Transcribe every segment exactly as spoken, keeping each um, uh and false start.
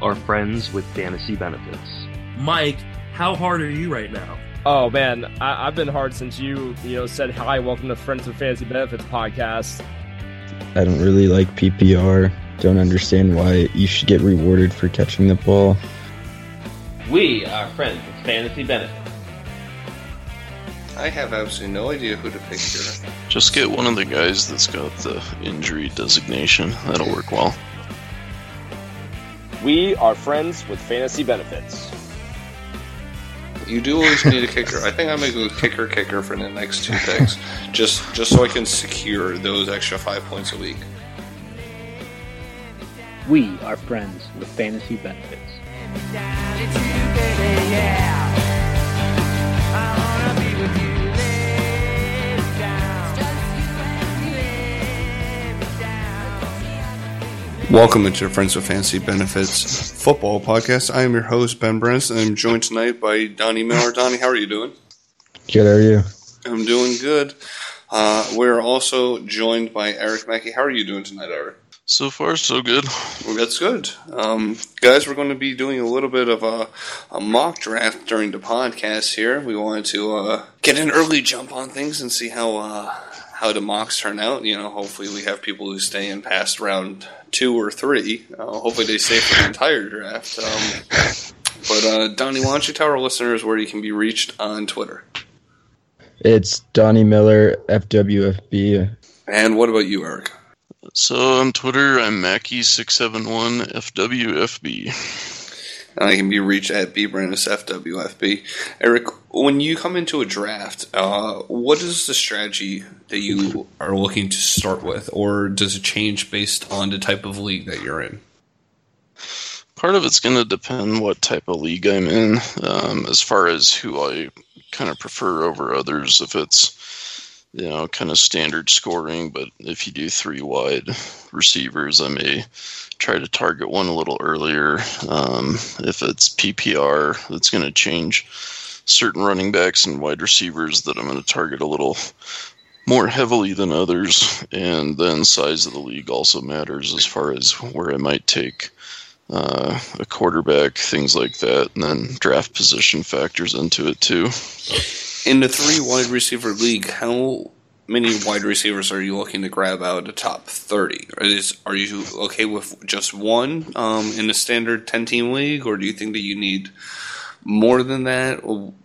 are friends with fantasy benefits. Mike, how hard are you right now? Oh man, I- I've been hard since you, you know, said hi, welcome to Friends with Fantasy Benefits podcast. I don't really like P P R. Don't understand why you should get rewarded for catching the ball. We are friends with fantasy benefits. I have absolutely no idea who to pick here. Just get one of the guys that's got the injury designation. That'll work well. We are friends with Fantasy Benefits. You do always need a kicker. I think I'm going to go kicker kicker for the next two picks, just just so I can secure those extra five points a week. We are friends with fantasy benefits. Welcome into Friends with Fantasy Benefits football podcast. I am your host, Ben Brents, and I'm joined tonight by Donnie Miller. Donnie, how are you doing? Good, how are you? I'm doing good. Uh, we're also joined by Eric Mackey. How are you doing tonight, Eric? So far, so good. Well, that's good. Um, guys, we're going to be doing a little bit of a, a mock draft during the podcast here. We wanted to uh, get an early jump on things and see how uh, how the mocks turn out. You know, hopefully we have people who stay in past round two or three. Uh, hopefully they stay for the entire draft. Um, but, uh, Donnie, why don't you tell our listeners where you can be reached on Twitter? It's Donnie Miller, F W F B. And what about you, Eric? So on Twitter, I'm Mackie six seven one F W F B. And I can be reached at B Brandis F W F B. Eric, when you come into a draft, uh, what is the strategy that you are looking to start with? Or does it change based on the type of league that you're in? Part of it's going to depend what type of league I'm in, um, as far as who I kind of prefer over others. If it's, you know, kind of standard scoring, but if you do three wide receivers, I may try to target one a little earlier. Um, if it's P P R, that's going to change certain running backs and wide receivers that I'm going to target a little more heavily than others. And then size of the league also matters as far as where I might take uh, a quarterback, things like that. And then draft position factors into it too. In the three wide receiver league, how many wide receivers are you looking to grab out of the top thirty? Is, are you okay with just one um, in the standard ten-team league, or do you think that you need more than that?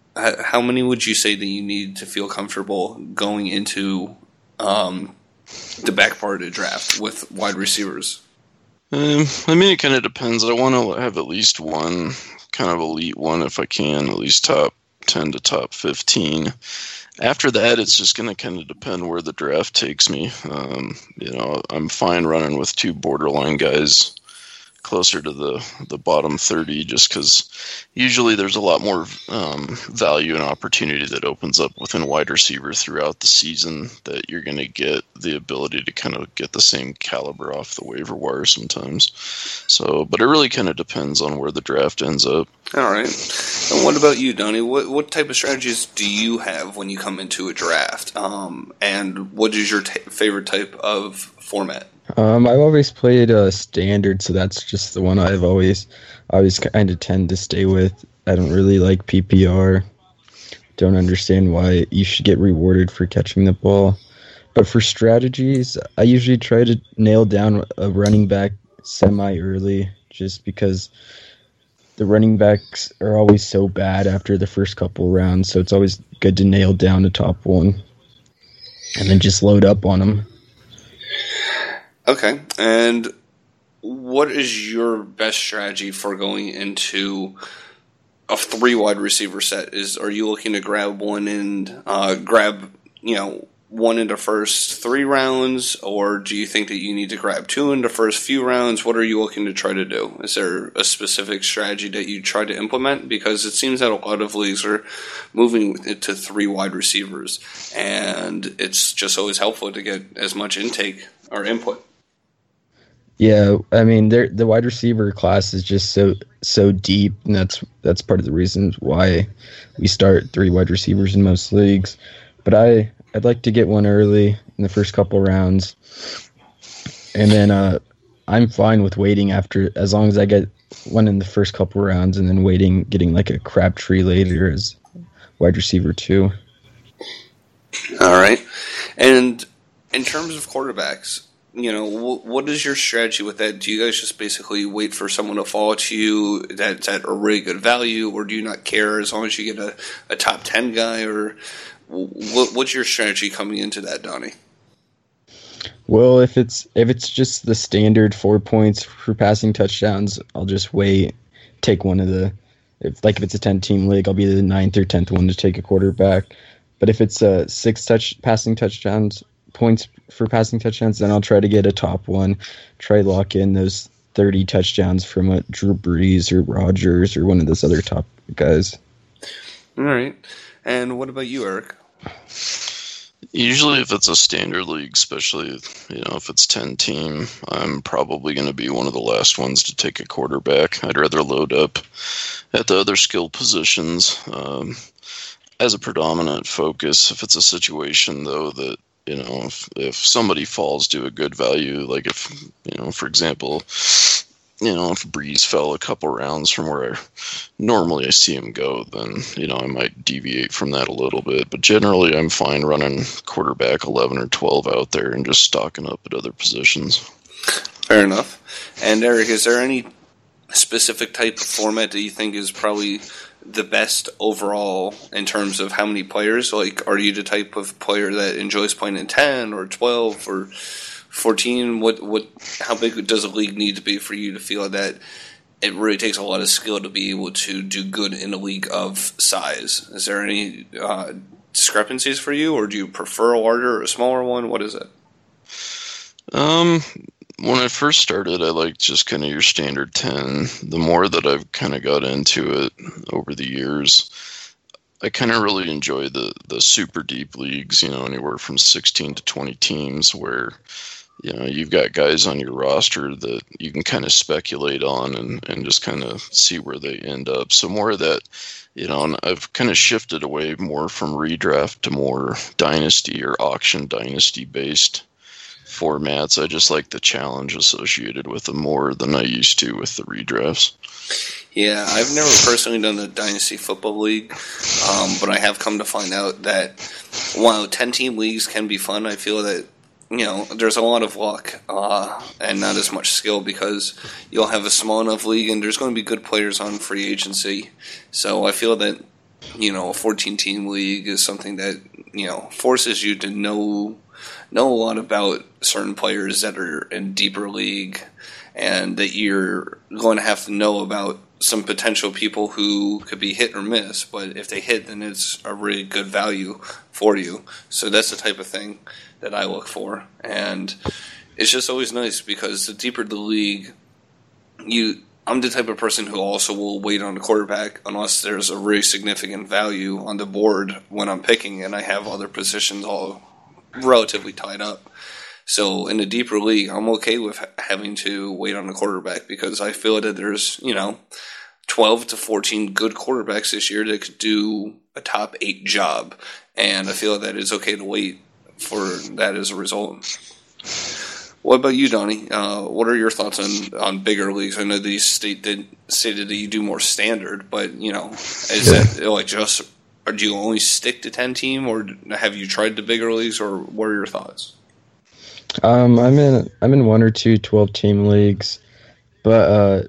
How many would you say that you need to feel comfortable going into um, the back part of the draft with wide receivers? Um, I mean, it kind of depends. I want to have at least one kind of elite one if I can, at least top ten to top fifteen. After that, it's just going to kind of depend where the draft takes me. Um, you know, I'm fine running with two borderline guys closer to the, the bottom thirty, just because usually there's a lot more um, value and opportunity that opens up within wide receiver throughout the season that you're going to get the ability to kind of get the same caliber off the waiver wire sometimes. So, but it really kind of depends on where the draft ends up. All right. And what about you, Donnie? What what type of strategies do you have when you come into a draft? Um, and what is your t- favorite type of format? Um, I've always played uh, standard, so that's just the one I've always, always kind of tend to stay with. I don't really like P P R. Don't understand why you should get rewarded for catching the ball. But for strategies, I usually try to nail down a running back semi-early, just because the running backs are always so bad after the first couple rounds, so it's always good to nail down the top one and then just load up on them. Okay, and what is your best strategy for going into a three wide receiver set? Is are you looking to grab one and uh, grab you know one in the first three rounds, or do you think that you need to grab two in the first few rounds? What are you looking to try to do? Is there a specific strategy that you try to implement? Because it seems that a lot of leagues are moving it to three wide receivers, and it's just always helpful to get as much intake or input. Yeah, I mean, the wide receiver class is just so so deep, and that's that's part of the reasons why we start three wide receivers in most leagues. But I I'd like to get one early in the first couple rounds, and then uh, I'm fine with waiting after, as long as I get one in the first couple rounds and then waiting, getting like a Crabtree later as wide receiver two. All right. And in terms of quarterbacks, you know, wh- what is your strategy with that? Do you guys just basically wait for someone to fall to you that's at a really good value, or do you not care as long as you get a, a top ten guy? Or wh- what's your strategy coming into that, Donnie? Well, if it's if it's just the standard four points for passing touchdowns, I'll just wait, take one of the, if like if it's a ten team league, I'll be the ninth or tenth one to take a quarterback. But if it's a six touch passing touchdowns points for passing touchdowns, then I'll try to get a top one, try to lock in those thirty touchdowns from a Drew Brees or Rodgers or one of those other top guys. All right. And what about you, Eric? Usually if it's a standard league, especially, you know, if it's ten team, I'm probably going to be one of the last ones to take a quarterback. I'd rather load up at the other skill positions um, as a predominant focus. If it's a situation, though, that, you know, if, if somebody falls to a good value, like if, you know, for example, you know, if Breeze fell a couple rounds from where I, normally I see him go, then, you know, I might deviate from that a little bit. But generally, I'm fine running quarterback eleven or twelve out there and just stocking up at other positions. Fair enough. And Eric, is there any specific type of format that you think is probably the best overall in terms of how many players? Like, are you the type of player that enjoys playing in ten or twelve or fourteen? What what? How big does a league need to be for you to feel that it really takes a lot of skill to be able to do good in a league of size? Is there any uh, discrepancies for you, or do you prefer a larger or a smaller one? What is it? Um, when I first started, I liked just kind of your standard ten. The more that I've kind of got into it over the years, I kind of really enjoy the the super deep leagues, you know, anywhere from sixteen to twenty teams where, you know, you've got guys on your roster that you can kind of speculate on and, and just kind of see where they end up. So more of that, you know, and I've kind of shifted away more from redraft to more dynasty or auction dynasty based formats. I just like the challenge associated with them more than I used to with the redrafts. Yeah, I've never personally done the Dynasty Football League, um, but I have come to find out that while ten-team leagues can be fun, I feel that, you know, there's a lot of luck uh, and not as much skill because you'll have a small enough league and there's going to be good players on free agency. So I feel that, you know, a fourteen-team league is something that, you know, forces you to know know a lot about certain players that are in deeper league, and that you're going to have to know about some potential people who could be hit or miss, but if they hit, then it's a really good value for you. So that's the type of thing that I look for, and it's just always nice because the deeper the league, you I'm the type of person who also will wait on a quarterback unless there's a really significant value on the board when I'm picking, and I have other positions all relatively tied up. So in a deeper league, I'm okay with having to wait on a quarterback because I feel that there's, you know, twelve to fourteen good quarterbacks this year that could do a top eight job. And I feel that it's okay to wait for that as a result. What about you, Donnie? Uh, what are your thoughts on, on bigger leagues? I know that you state that, stated that you do more standard, but, you know, is Yeah. that like just, or do you only stick to ten team, or have you tried the bigger leagues, or what are your thoughts? Um, I'm in I'm in one or two twelve-team leagues, but uh,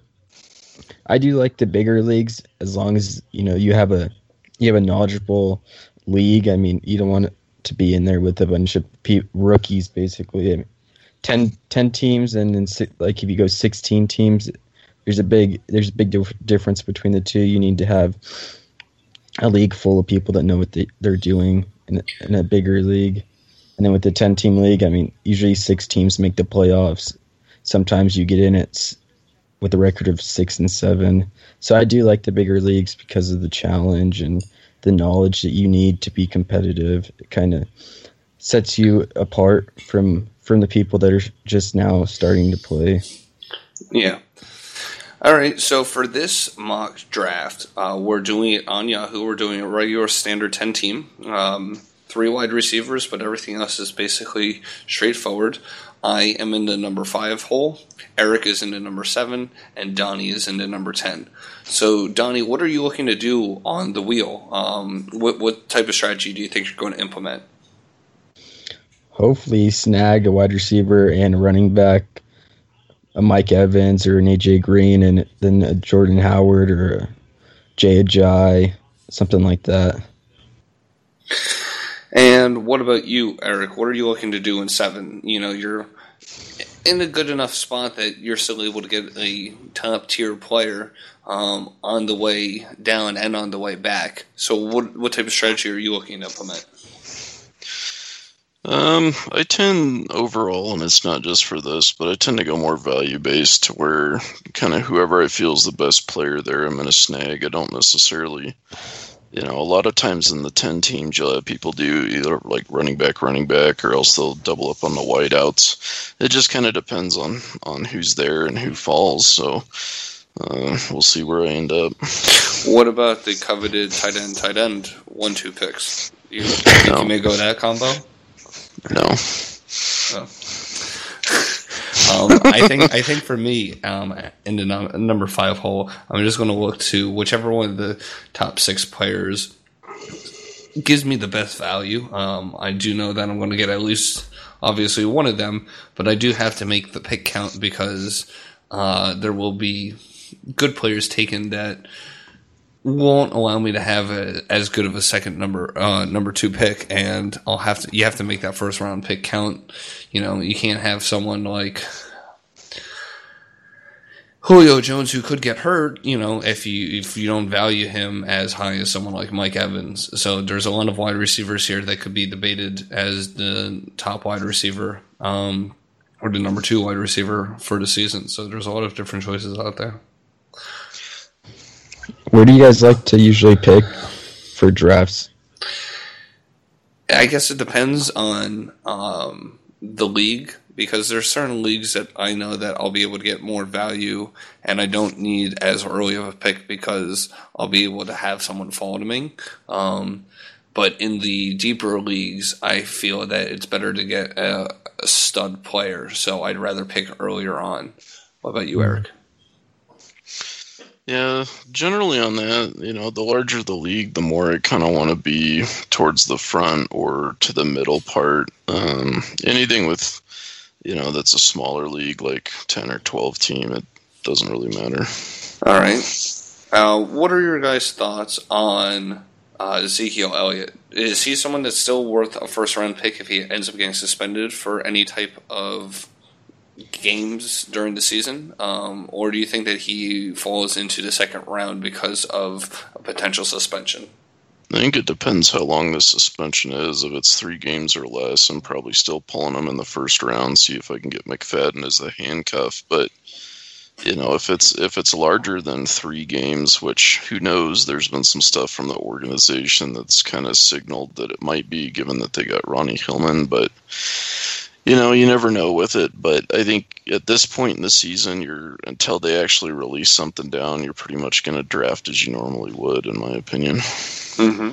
I do like the bigger leagues as long as, you know, you have a you have a knowledgeable league. I mean, you don't want to be in there with a bunch of pe- rookies, basically. I mean, ten, ten teams, and then si- like if you go sixteen teams, there's a big there's a big dif- difference between the two. You need to have a league full of people that know what they, they're doing in, in a bigger league. And then with the ten-team league, I mean, usually six teams make the playoffs. Sometimes you get in it with a record of six and seven. So I do like the bigger leagues because of the challenge and the knowledge that you need to be competitive. It kind of sets you apart from from the people that are just now starting to play. Yeah. All right, so for this mock draft, uh, we're doing it on Yahoo. We're doing a regular standard ten-team. Um, three wide receivers, but everything else is basically straightforward. I am in the number five hole, Eric is in the number seven, and Donnie is in the number ten. So, Donnie, what are you looking to do on the wheel? Um, what, what type of strategy do you think you're going to implement? Hopefully snag a wide receiver and a running back, a Mike Evans or an A J Green, and then a Jordan Howard or a Jay Ajayi, something like that. And what about you, Eric? What are you looking to do in seven? You know, you're in a good enough spot that you're still able to get a top-tier player um, on the way down and on the way back. So what what type of strategy are you looking to implement? Um, I tend overall, and it's not just for this, but I tend to go more value-based to where kind of whoever I feel is the best player there, I'm going to snag. I don't necessarily... You know, a lot of times in the ten teams, you'll have people do either like running back, running back, or else they'll double up on the wideouts. It just kind of depends on, on who's there and who falls. So uh, we'll see where I end up. What about the coveted tight end, tight end, one two picks? You think No. you may go that combo? No. Oh. um, I think I think for me, um, in the num- number five hole, I'm just going to look to whichever one of the top six players gives me the best value. Um, I do know that I'm going to get at least, obviously, one of them, but I do have to make the pick count because uh, there will be good players taken that won't allow me to have a, as good of a second number uh, number two pick, and I'll have to. You have to make that first round pick count. You know, you can't have someone like Julio Jones who could get hurt. You know, if you if you don't value him as high as someone like Mike Evans. So there's a lot of wide receivers here that could be debated as the top wide receiver um, or the number two wide receiver for the season. So there's a lot of different choices out there. Where do you guys like to usually pick for drafts? I guess it depends on um, the league, because there's certain leagues that I know that I'll be able to get more value, and I don't need as early of a pick because I'll be able to have someone fall to me. Um, but in the deeper leagues, I feel that it's better to get a, a stud player, so I'd rather pick earlier on. What about you, Eric? Yeah, generally on that, you know, the larger the league, the more I kind of want to be towards the front or to the middle part. Um, anything with, you know, that's a smaller league, like ten or twelve team, it doesn't really matter. All right. Uh, what are your guys' thoughts on uh, Ezekiel Elliott? Is he someone that's still worth a first-round pick if he ends up getting suspended for any type of games during the season, um, or do you think that he falls into the second round because of a potential suspension? I think it depends how long the suspension is. If it's three games or less, I'm probably still pulling him in the first round, see if I can get McFadden as a handcuff. But you know, if it's if it's larger than three games, which who knows, there's been some stuff from the organization that's kind of signaled that it might be, given that they got Ronnie Hillman, but you know, you never know with it. But I think at this point in the season, you're until they actually release something down, you're pretty much going to draft as you normally would, in my opinion. Mm-hmm.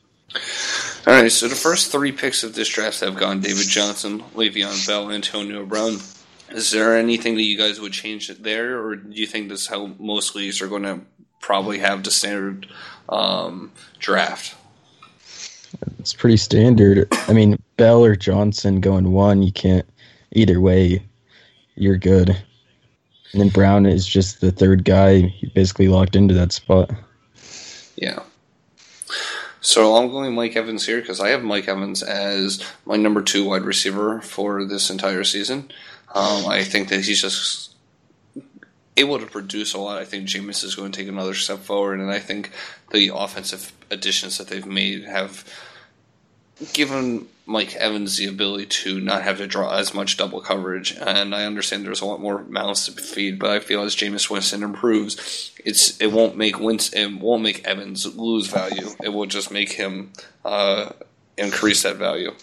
All right, so the first three picks of this draft have gone David Johnson, Le'Veon Bell, Antonio Brown. Is there anything that you guys would change there, or do you think this is how most leagues are going to probably have the standard um, draft? It's pretty standard. I mean, Bell or Johnson going one, you can't. Either way, you're good. And then Brown is just the third guy. You're basically locked into that spot. Yeah. So I'm going Mike Evans here because I have Mike Evans as my number two wide receiver for this entire season. Um, I think that he's just able to produce a lot. I think Jameis is going to take another step forward, and I think the offensive additions that they've made have given Mike Evans the ability to not have to draw as much double coverage. And I understand there's a lot more mouths to feed, but I feel as Jameis Winston improves, it's it won't make Winston, it won't make Evans lose value. It will just make him uh, increase that value.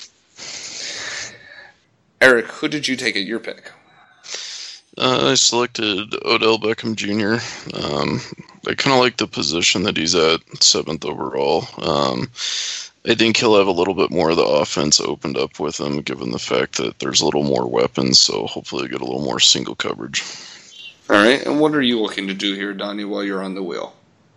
Eric, who did you take at your pick? Uh, I selected Odell Beckham Junior Um, I kind of like the position that he's at, seventh overall. Um, I think he'll have a little bit more of the offense opened up with him, given the fact that there's a little more weapons, so hopefully get a little more single coverage. All right, and what are you looking to do here, Donnie, while you're on the wheel?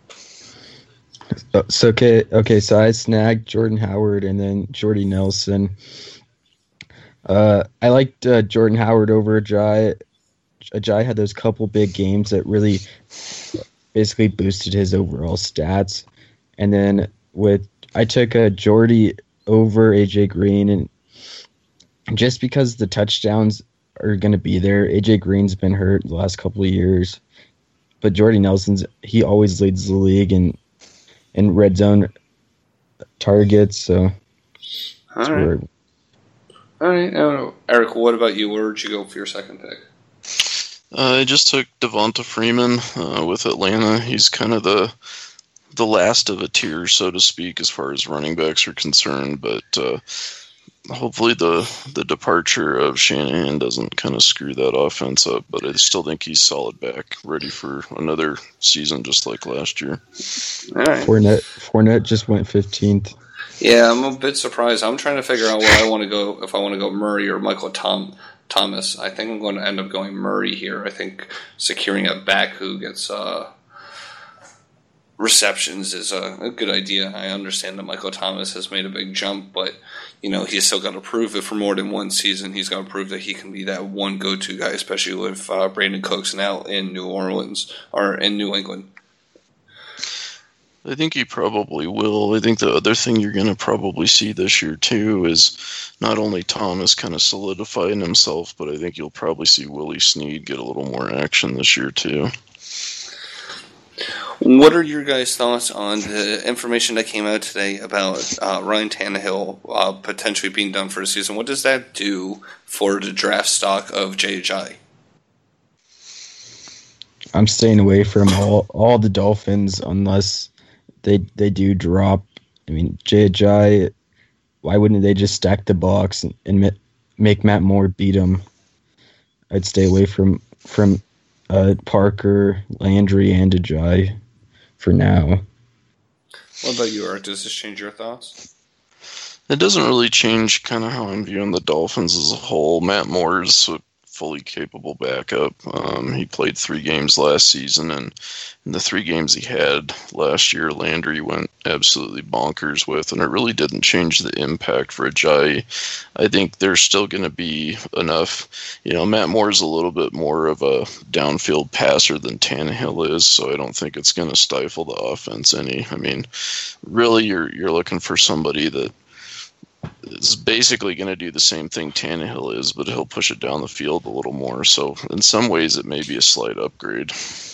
So okay, okay. So I snagged Jordan Howard and then Jordy Nelson. Uh, I liked uh, Jordan Howard over Ajay. Ajay had those couple big games that really basically boosted his overall stats, and then with I took a Jordy over A J Green, and just because the touchdowns are going to be there. A J Green's been hurt the last couple of years, but Jordy Nelson's he always leads the league in in red zone targets. So all right, where... all right. Uh, Eric, what about you? Where would you go for your second pick? Uh, I just took Devonta Freeman uh, with Atlanta. He's kind of the the last of a tier, so to speak, as far as running backs are concerned. But uh, hopefully the the departure of Shanahan doesn't kind of screw that offense up. But I still think he's solid back, ready for another season just like last year. All right. Fournette, Fournette just went fifteenth. Yeah, I'm a bit surprised. I'm trying to figure out where I want to go, if I want to go Murray or Michael Tom. Thomas. I think I'm going to end up going Murray here. I think securing a back who gets uh, receptions is a, a good idea. I understand that Michael Thomas has made a big jump, but you know he's still got to prove it for more than one season. He's got to prove that he can be that one go-to guy, especially with uh, Brandon Cooks now in New Orleans or in New England. I think he probably will. I think the other thing you're going to probably see this year, too, is not only Thomas kind of solidifying himself, but I think you'll probably see Willie Snead get a little more action this year, too. What are your guys' thoughts on the information that came out today about uh, Ryan Tannehill uh, potentially being done for the season? What does that do for the draft stock of J H I? I'm staying away from all, all the Dolphins unless they they do drop. I mean, J H I, why wouldn't they just stack the box and, and make Matt Moore beat him? I'd stay away from from uh, Parker, Landry, and Ajay for now. What about you, Eric? Does this change your thoughts? It doesn't really change kind of how I'm viewing the Dolphins as a whole. Matt Moore is a fully capable backup. Um, he played three games last season, and in the three games he had last year, Landry went absolutely bonkers with, and it really didn't change the impact for Ajay. I think there's still going to be enough. You know, Matt Moore's a little bit more of a downfield passer than Tannehill is, so I don't think it's going to stifle the offense any. I mean, really, you're you're looking for somebody that is basically going to do the same thing Tannehill is, but he'll push it down the field a little more. So in some ways, it may be a slight upgrade.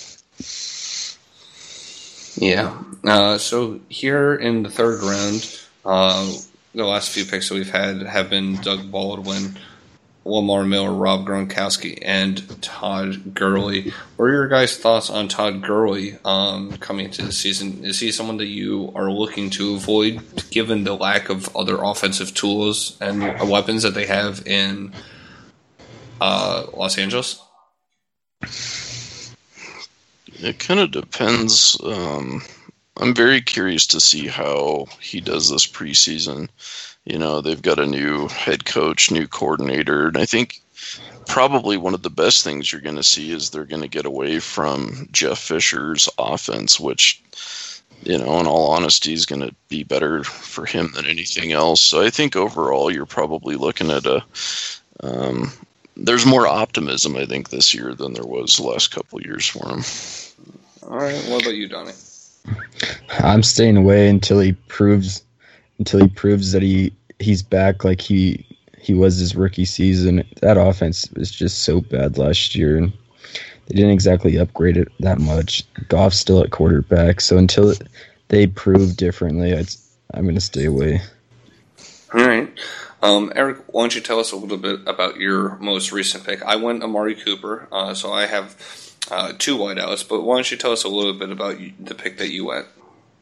Yeah. Uh, so here in the third round, uh, the last few picks that we've had have been Doug Baldwin, Lamar Miller, Rob Gronkowski, and Todd Gurley. What are your guys' thoughts on Todd Gurley um, coming into the season? Is he someone that you are looking to avoid, given the lack of other offensive tools and weapons that they have in uh, Los Angeles? It kind of depends. Um, I'm very curious to see how he does this preseason. You know, they've got a new head coach, new coordinator, and I think probably one of the best things you're going to see is they're going to get away from Jeff Fisher's offense, which, you know, in all honesty, is going to be better for him than anything else. So I think overall you're probably looking at a um, there's more optimism, I think, this year than there was the last couple of years for him. All right. What about you, Donnie? I'm staying away until he proves until he proves that he, he's back like he he was his rookie season. That offense was just so bad last year, and they didn't exactly upgrade it that much. Goff's still at quarterback, so until they prove differently, I'd, I'm going to stay away. All right. Um, Eric, why don't you tell us a little bit about your most recent pick? I went Amari Cooper, uh, so I have uh, two wideouts, but why don't you tell us a little bit about the pick that you went?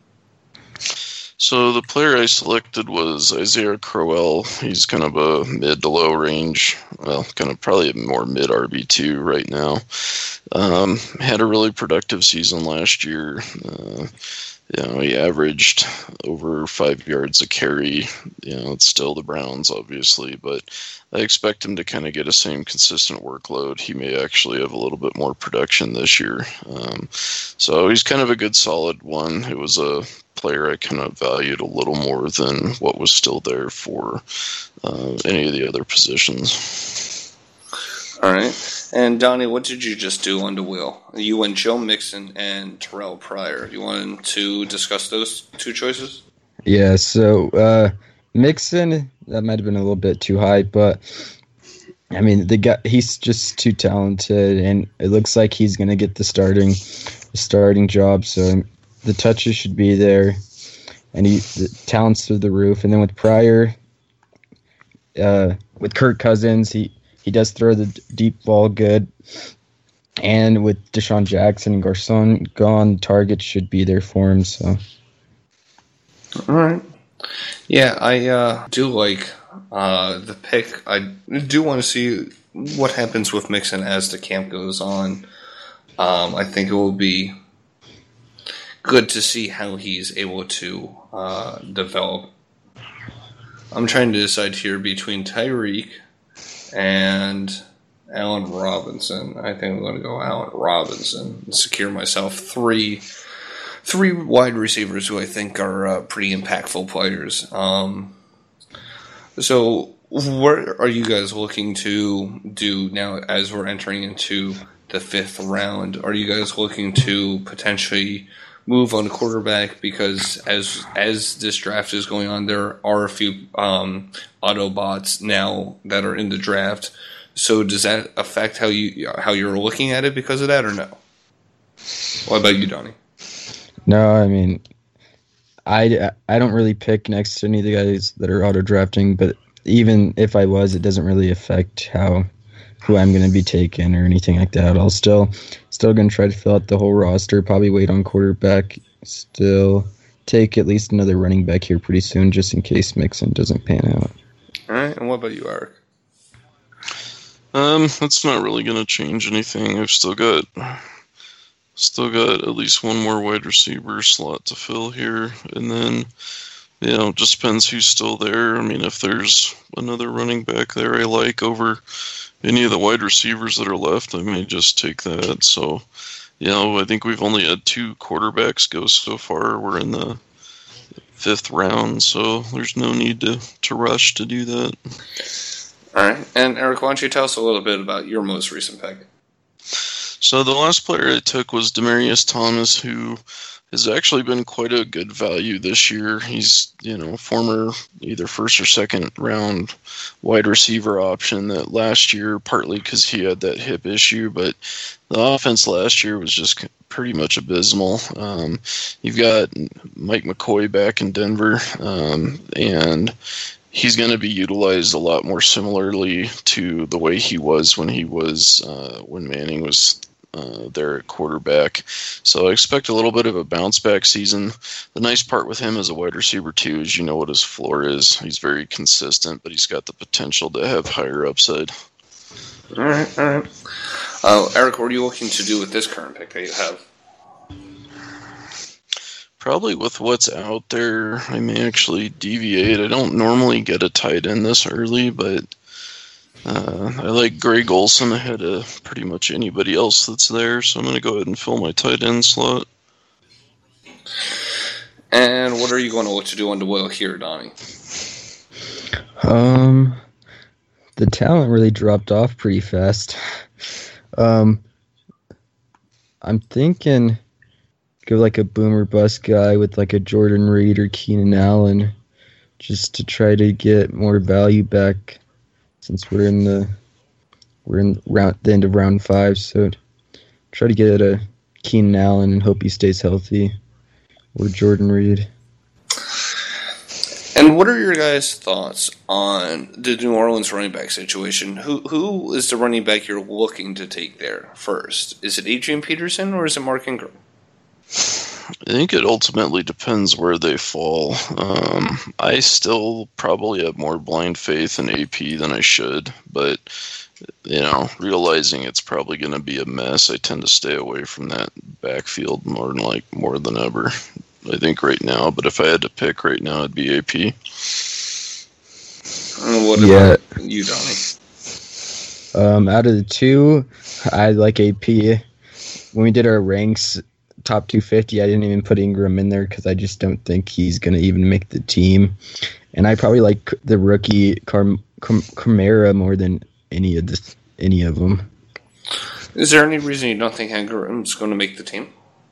So the player I selected was Isaiah Crowell. He's kind of a mid to low range, well, kind of probably a more mid R B two right now. Um, had a really productive season last year. Uh, you know, he averaged over five yards a carry. You know, it's still the Browns, obviously, but I expect him to kind of get a same consistent workload. He may actually have a little bit more production this year. Um, so he's kind of a good solid one. It was a player I kind of valued a little more than what was still there for uh, any of the other positions. All right. And Donnie, what did you just do on the wheel? You went Joe Mixon and Terrell Pryor. You wanted to discuss those two choices? Yeah, so uh, Mixon, that might have been a little bit too high, but I mean, the guy, he's just too talented, and it looks like he's going to get the starting the starting job, so the touches should be there, and he the talent's through the roof. And then with Pryor, uh, with Kirk Cousins, he He does throw the deep ball good. And with Deshaun Jackson and Garcon gone, targets should be there for him. So, all right. Yeah, I uh, do like uh, the pick. I do want to see what happens with Mixon as the camp goes on. Um, I think it will be good to see how he's able to uh, develop. I'm trying to decide here between Tyreek and Allen Robinson. I think I'm going to go Allen Robinson and secure myself three three wide receivers who I think are uh, pretty impactful players. Um, so what are you guys looking to do now as we're entering into the fifth round? Are you guys looking to potentially move on a quarterback? Because as as this draft is going on, there are a few um, Autobots now that are in the draft. So does that affect how you how you're looking at it because of that, or no? What about you, Donnie? No, I mean, I, I don't really pick next to any of the guys that are auto drafting, but even if I was, it doesn't really affect how who I'm going to be taking or anything like that. I'll still still going to try to fill out the whole roster, probably wait on quarterback, still take at least another running back here pretty soon just in case Mixon doesn't pan out. All right, and what about you, Eric? Um, that's not really going to change anything. I've still got still got at least one more wide receiver slot to fill here, and then, you know, it just depends who's still there. I mean, if there's another running back there I like over any of the wide receivers that are left, I may just take that. So, you know, I think we've only had two quarterbacks go so far. We're in the fifth round, so there's no need to, to rush to do that. All right. And Eric, why don't you tell us a little bit about your most recent pick? So the last player I took was Demaryius Thomas, who has actually been quite a good value this year. He's, you know, former either first or second round wide receiver option that last year, partly because he had that hip issue, but the offense last year was just pretty much abysmal. Um, you've got Mike McCoy back in Denver, um, and he's going to be utilized a lot more similarly to the way he was when he was uh, when Manning was uh, there at quarterback. So I expect a little bit of a bounce back season. The nice part with him as a wide receiver too is you know what his floor is. He's very consistent, but he's got the potential to have higher upside. All right, all right. Uh, Eric, what are you looking to do with this current pick that you have? Probably with what's out there, I may actually deviate. I don't normally get a tight end this early, but uh, I like Greg Olsen ahead of pretty much anybody else that's there, so I'm going to go ahead and fill my tight end slot. And what are you going to look to do on the wheel here, Donnie? Um, the talent really dropped off pretty fast. Um, I'm thinking go like a boomer bust guy with like a Jordan Reed or Keenan Allen, just to try to get more value back since we're in the we're in round the end of round five. So try to get a Keenan Allen and hope he stays healthy, or Jordan Reed. And what are your guys' thoughts on the New Orleans running back situation? Who who is the running back you're looking to take there first? Is it Adrian Peterson or is it Mark Ingram? I think it ultimately depends where they fall. Um, I still probably have more blind faith in A P than I should, but you know, realizing it's probably going to be a mess, I tend to stay away from that backfield more than like more than ever. I think, right now. But if I had to pick right now, it'd be A P. And what Yeah. about you, Donnie? Um, out of the two, I like A P. When we did our ranks, top two fifty, I didn't even put Ingram in there because I just don't think he's going to even make the team. And I probably like the rookie Car- Car- Camara more than any of this, any of them. Is there any reason you don't think Ingram's going to make the team?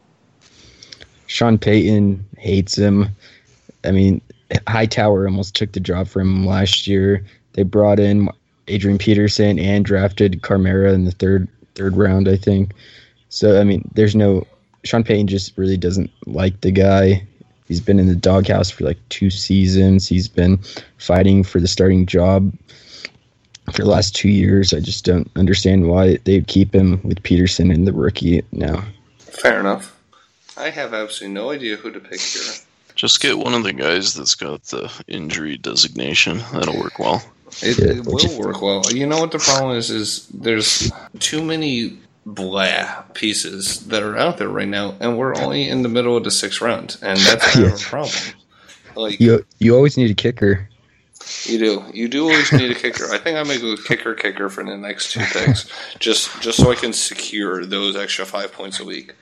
Sean Payton hates him. I mean, Hightower almost took the job from him last year. They brought in Adrian Peterson and drafted Camara in the third third round, I think. So, I mean, there's no... Sean Payton just really doesn't like the guy. He's been in the doghouse for like two seasons. He's been fighting for the starting job for the last two years. I just don't understand why they would keep him with Peterson and the rookie now. Fair enough. I have absolutely no idea who to pick here. Just get one of the guys that's got the injury designation. That'll work well. It, Yeah, it will work well. You know what the problem is? Is there's too many blah pieces that are out there right now, and we're only in the middle of the sixth round, and that's kind of a problem. Like You you always need a kicker. you do, you do always need a kicker. I think I may go kicker, kicker for the next two picks, just just so I can secure those extra five points a week.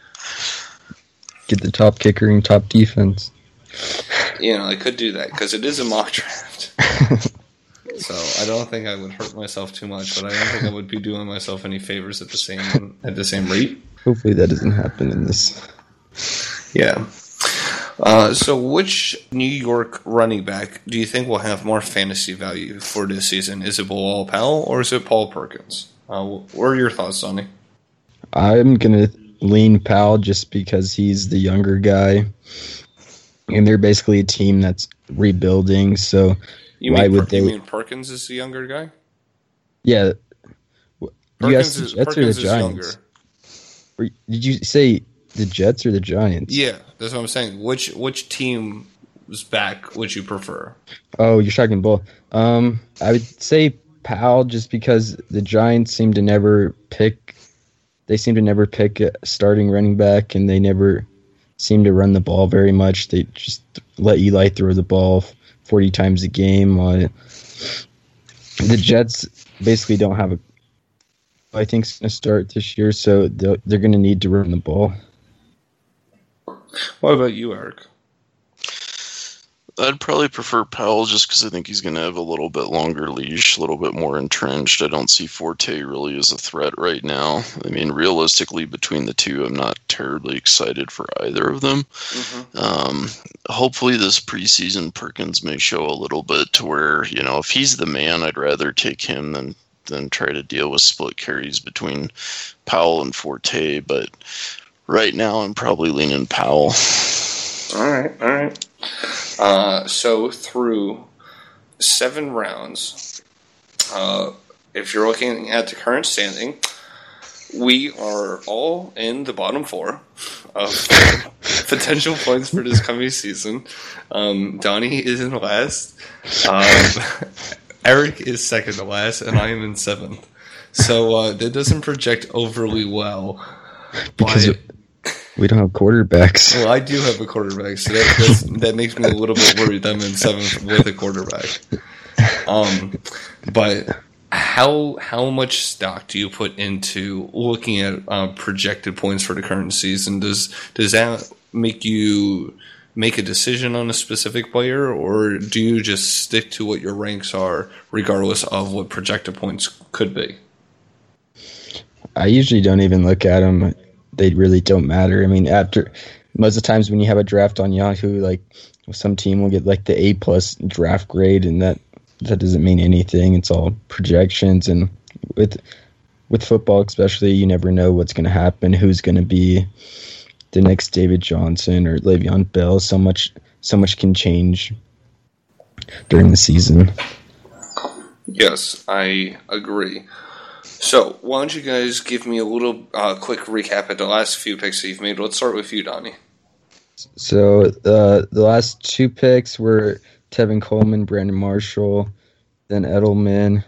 Get the top kicker and top defense. You know, I could do that because it is a mock draft. So I don't think I would hurt myself too much, but I don't think I would be doing myself any favors at the same at the same rate. Hopefully that doesn't happen in this. Yeah. Uh, so which New York running back do you think will have more fantasy value for this season? Is it Bilal Powell or is it Paul Perkins? Uh, what are your thoughts, Sonny? I'm going to lean Powell just because he's the younger guy. And they're basically a team that's rebuilding, so You why mean, would Per- they... you mean Perkins is the younger guy? Yeah. You Perkins, asked the is, Jets Perkins or the is Giants? younger. Or did you say the Jets or the Giants? Yeah, that's what I'm saying. Which which team's back would you prefer? Oh, you're talking both. Um, I would say Powell just because the Giants seem to never pick. They seem to never pick a starting running back, and they never seem to run the ball very much. They just let Eli throw the ball forty times a game. While the Jets basically don't have a. I think is going to start this year, so they're, they're going to need to run the ball. What about you, Eric? I'd probably prefer Powell just because I think he's going to have a little bit longer leash, a little bit more entrenched. I don't see Forte really as a threat right now. I mean, realistically, between the two, I'm not terribly excited for either of them. Mm-hmm. Um, hopefully this preseason Perkins may show a little bit to where, you know, if he's the man, I'd rather take him than, than try to deal with split carries between Powell and Forte. But right now, I'm probably leaning Powell. All right, all right. Uh, so through seven rounds, uh, if you're looking at the current standing, we are all in the bottom four of potential points for this coming season. Um, Donnie is in last. Um, Eric is second to last, and I am in seventh. So uh, that doesn't project overly well. Because But, we don't have quarterbacks. well, I do have a quarterback, so that that's, that makes me a little bit worried that I'm in seventh with a quarterback. Um, but how how much stock do you put into looking at uh, projected points for the current season? Does does that make you make a decision on a specific player, or do you just stick to what your ranks are, regardless of what projected points could be? I usually don't even look at them. They really don't matter. I mean, after most of the times when you have a draft on Yahoo, like some team will get like the A plus draft grade, and that that doesn't mean anything. It's all projections, and with with football especially, you never know what's going to happen, who's going to be the next David Johnson or Le'Veon Bell. So much so much can change during the season. Yes, I agree. So, why don't you guys give me a little uh, quick recap of the last few picks that you've made? Let's start with you, Donnie. So, uh, the last two picks were Tevin Coleman, Brandon Marshall, then Edelman,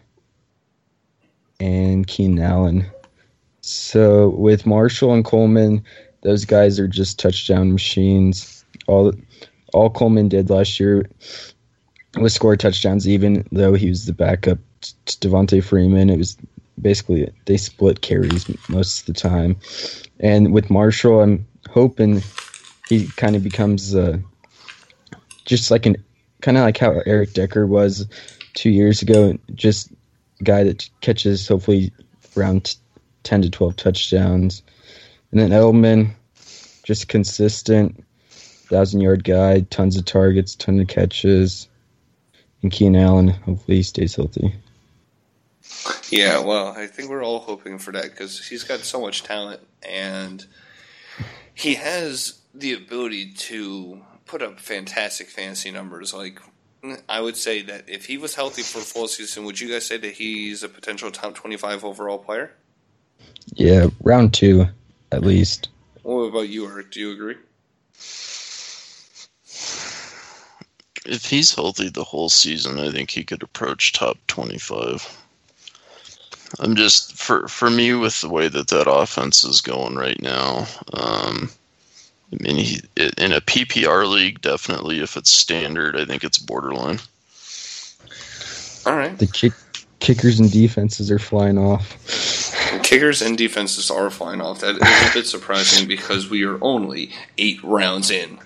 and Keenan Allen. So, with Marshall and Coleman, those guys are just touchdown machines. all all Coleman did last year was score touchdowns, even though he was the backup to Devontae Freeman. It was basically they split carries most of the time. And with Marshall, I'm hoping he kind of becomes uh, just like an kind of like how Eric Decker was two years ago, just a guy that catches hopefully around ten to twelve touchdowns. And then Edelman, just consistent, thousand-yard guy, tons of targets, ton of catches. And Keenan Allen, hopefully he stays healthy. Yeah, well, I think we're all hoping for that because he's got so much talent and he has the ability to put up fantastic fantasy numbers. Like, I would say that if he was healthy for a full season, would you guys say that he's a potential top twenty-five overall player? Yeah, round two, at least. What about you, Eric? Do you agree? If he's healthy the whole season, I think he could approach top twenty-five. I'm just, for for me, with the way that that offense is going right now, um, I mean, he, in a P P R league, definitely, if it's standard, I think it's borderline. All right. The kick, kickers and defenses are flying off. Kickers and defenses are flying off. That is a bit surprising because we are only eight rounds in.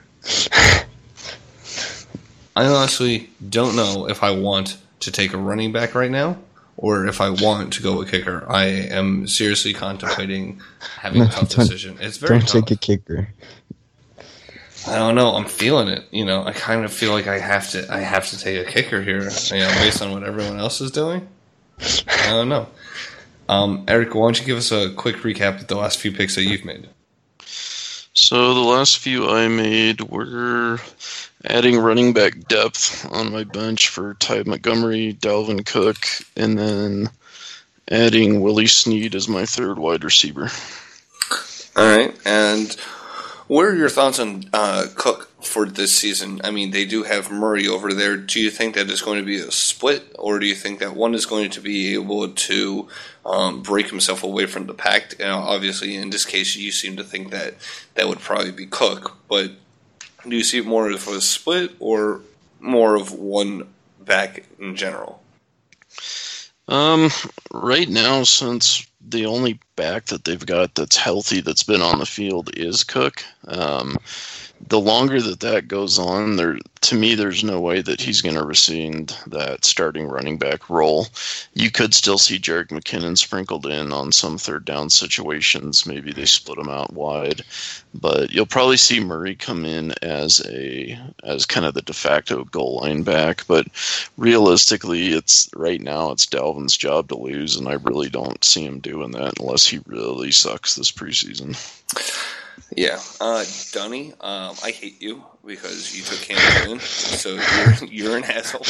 I honestly don't know if I want to take a running back right now or if I want to go a kicker. I am seriously contemplating having No, a tough don't- decision. It's very Don't tough. take a kicker. I don't know. I'm feeling it. You know, I kind of feel like I have to. I have to take a kicker here. You know, based on what everyone else is doing. I don't know. Um, Eric, why don't you give us a quick recap of the last few picks that you've made? So the last few I made were adding running back depth on my bench for Ty Montgomery, Dalvin Cook, and then adding Willie Snead as my third wide receiver. All right, and what are your thoughts on uh, Cook for this season? I mean, they do have Murray over there. Do you think that it's going to be a split, or do you think that one is going to be able to um, break himself away from the pack? You know, obviously, in this case, you seem to think that that would probably be Cook, but do you see more of a split or more of one back in general? Um, right now, since the only back that they've got that's healthy that's been on the field is Cook, um, the longer that that goes on, there to me, there's no way that he's going to rescind that starting running back role. You could still see Jerick McKinnon sprinkled in on some third down situations. Maybe they split him out wide, but you'll probably see Murray come in as a as kind of the de facto goal line back. But realistically, it's right now it's Dalvin's job to lose, and I really don't see him doing that unless he really sucks this preseason. Yeah, uh, Dunny, um, I hate you because you took Cam Newton, so you're, you're an asshole.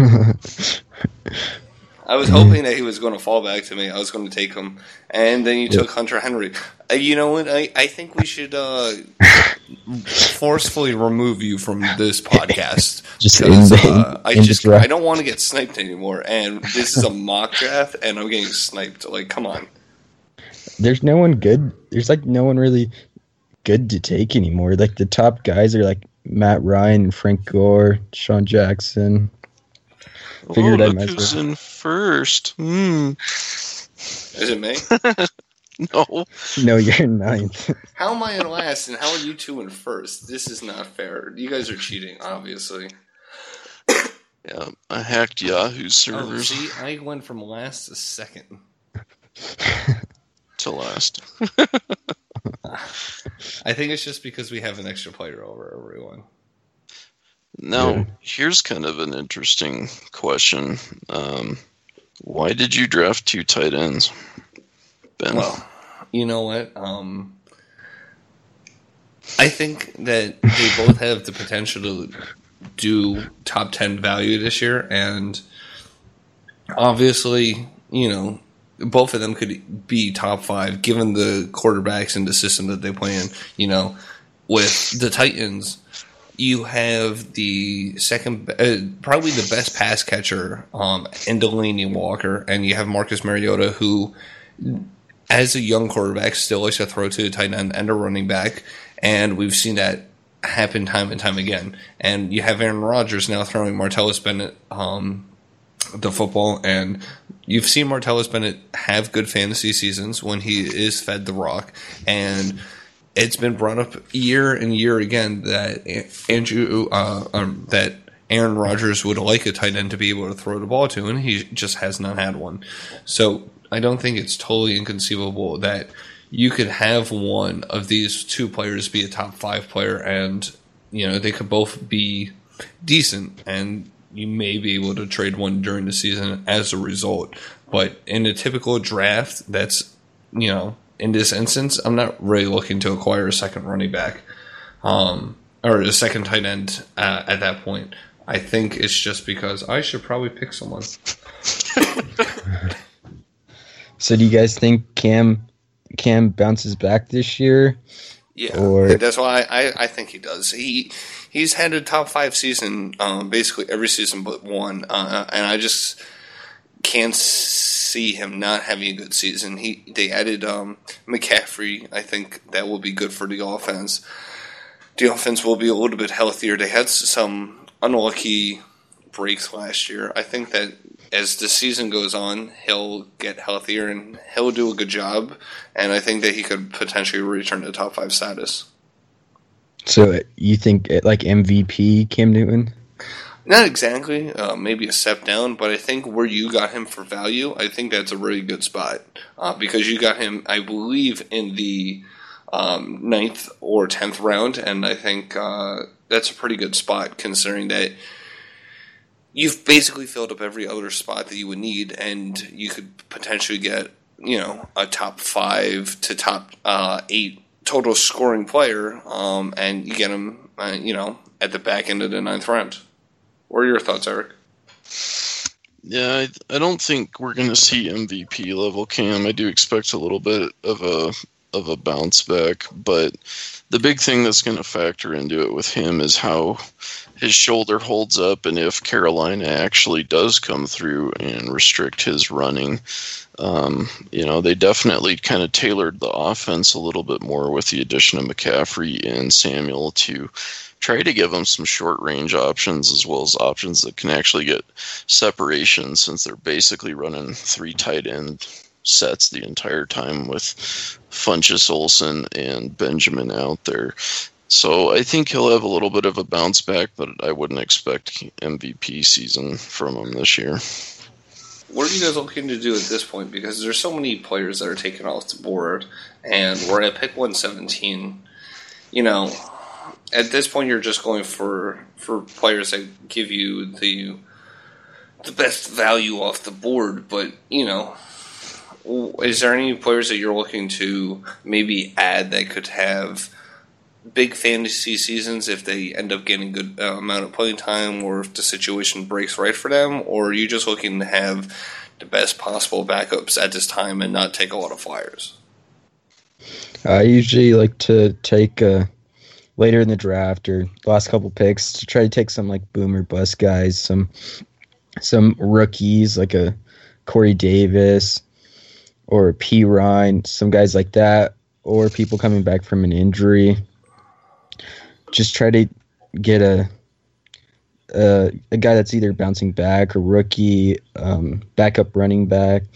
I was hoping that he was going to fall back to me. I was going to take him, and then you took Hunter Henry. Uh, you know what? I, I think we should uh, forcefully remove you from this podcast. Just because, in the- uh, I in the just draft. I don't want to get sniped anymore, and this is a mock draft, and I'm getting sniped. Like, come on. There's no one good. There's like no one really good to take anymore. Like the top guys are like Matt Ryan, Frank Gore, Sean Jackson. Figured oh, I look might as who's well. in first. Hmm. Is it me? No. No, you're in ninth. How am I in last, and how are you two in first? This is not fair. You guys are cheating, obviously. Yeah, I hacked Yahoo Oh, servers see, I went from last to second. to last. I think it's just because we have an extra player over everyone. Now, Yeah. here's kind of an interesting question. Um, why did you draft two tight ends, Ben? Well, you know what? Um, I think that they both have the potential to do top ten value this year, and obviously, you know, both of them could be top five given the quarterbacks and the system that they play in. You know, with the Titans, you have the second, uh, probably the best pass catcher um, in Delaney Walker, and you have Marcus Mariota, who, as a young quarterback, still likes to throw to the tight end and a running back, and we've seen that happen time and time again. And you have Aaron Rodgers now throwing Martellus Bennett um, the football, and you've seen Martellus Bennett have good fantasy seasons when he is fed the rock, and it's been brought up year and year again that Andrew uh, um, that Aaron Rodgers would like a tight end to be able to throw the ball to, and he just has not had one. So I don't think it's totally inconceivable that you could have one of these two players be a top five player, and you know they could both be decent, and you may be able to trade one during the season as a result. But in a typical draft, that's, you know, in this instance, I'm not really looking to acquire a second running back um, or a second tight end uh, at that point. I think it's just because I should probably pick someone. So do you guys think Cam Cam bounces back this year? Yeah, or... that's why I, I think he does. He he's had a top five season um, basically every season but one, uh, and I just can't see him not having a good season. He they added um, McCaffrey. I think that will be good for the offense. The offense will be a little bit healthier. They had some unlucky breaks last year. I think that as the season goes on, he'll get healthier and he'll do a good job. And I think that he could potentially return to top five status. So you think like M V P Cam Newton? Not exactly. Uh, maybe a step down, but I think where you got him for value, I think that's a really good spot uh, because you got him, I believe, in the um, ninth or tenth round, and I think uh, that's a pretty good spot considering that you've basically filled up every other spot that you would need, and you could potentially get, you know, a top five to top uh, eight total scoring player, um, and you get him, uh, you know, at the back end of the ninth round. What are your thoughts, Eric? Yeah, I, I don't think we're going to see M V P level Cam. I do expect a little bit of a of a bounce back, but the big thing that's going to factor into it with him is how his shoulder holds up, and if Carolina actually does come through and restrict his running. Um, you know, they definitely kind of tailored the offense a little bit more with the addition of McCaffrey and Samuel to try to give them some short range options as well as options that can actually get separation, since they're basically running three tight end sets the entire time with Funchess, Olsen, and Benjamin out there. So I think he'll have a little bit of a bounce back, but I wouldn't expect M V P season from him this year. What are you guys looking to do at this point? Because there's so many players that are taken off the board, and we're at pick one seventeen. You know, at this point, you're just going for for players that give you the the best value off the board. But you know, is there any players that you're looking to maybe add that could have big fantasy seasons if they end up getting a good uh, amount of playing time, or if the situation breaks right for them, or are you just looking to have the best possible backups at this time and not take a lot of flyers? I usually like to take uh, later in the draft or last couple picks to try to take some like boom or bust guys, some some rookies like a Corey Davis or a P. Ryan, some guys like that, or people coming back from an injury. Just try to get a, a a guy that's either bouncing back or rookie, um, backup running back.